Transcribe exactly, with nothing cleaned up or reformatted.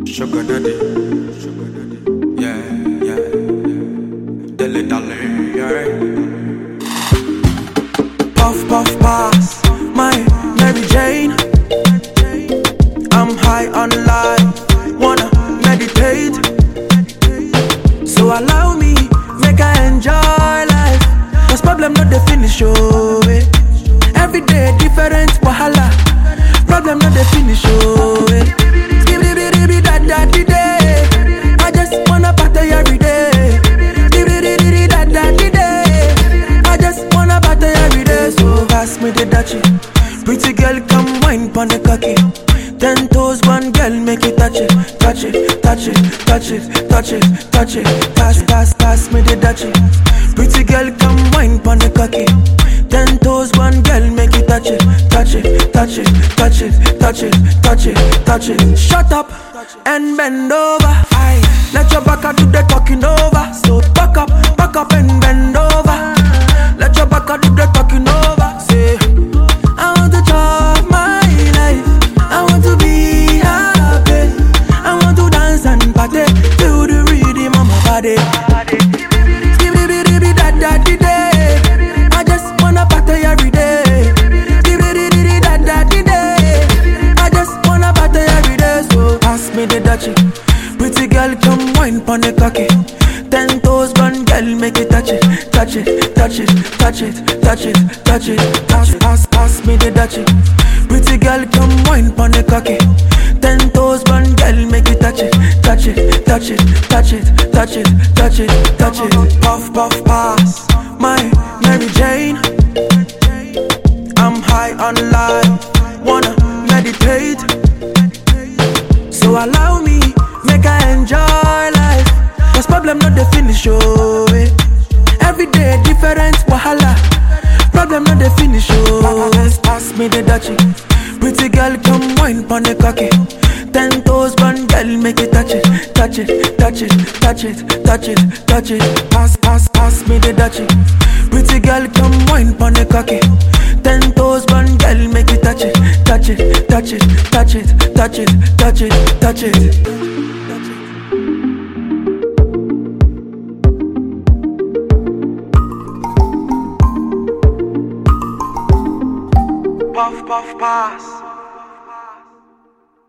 Sugar daddy, sugar daddy, yeah, yeah, yeah. Dilly dally, yeah. Puff, puff, pass, my Mary Jane. I'm high on life, wanna meditate. So allow me, make I enjoy life. Cause problem not the finish, oh eh. Every day different wahala. Problem not the finish, oh eh. Skibidi da da di day. I just wanna party every day. Skibidi da da di day. I just wanna party every day. So pass me the dachi. Pretty girl, come wine pon the cocky. Ten toes, one girl, make it touch it, touch it, touch it, touch it, touch it, touch it. Pass, pass, pass me the dachi. Pretty girl, come wine pon the cocky. Ten toes, one girl, make it touch it, touch it, touch it, touch it, touch it, touch it, touch it. Shut up and bend over. Aye. Let your back do the talking over. So back up, back up and bend over. Let your back do the talking over. Say, I want to chop my life. I want to be happy. I want to dance and party. Feel the rhythm of my body. Skibidi da da di day. I just wanna party every day. Skibidi da da di day. I just wanna party every day. So pass me the dachi. Pretty girl, come wine pon the cocky. Ten toes, one girl, make it touch it, touch it, touch it, touch it, touch it, touch it. Pass, pass, pass me the dachi. Pretty girl, come wine pon the cocky. Ten toes, one girl, make it touch it, touch it, touch it, touch it, touch it, touch it, touch it. Puff, puff, pass, my Mary Jane. I'm high on life, wanna meditate. So allow me, make I enjoy life. Cause problem not the finish, oh eh. Every day different wahala. Problem not the finish, oh eh. Pass me the dachi. Pretty girl, come wine pon the cocky. Ten toes, one girl, make it touch it, touch it, touch it, touch it, touch it, touch it. Pass, pass, pass me the dachi. Pretty girl, come wine pon the cocky. Ten toes, one girl, make it touch it, touch it, touch it, touch it, touch it, touch it, touch it. Puff, puff, pass.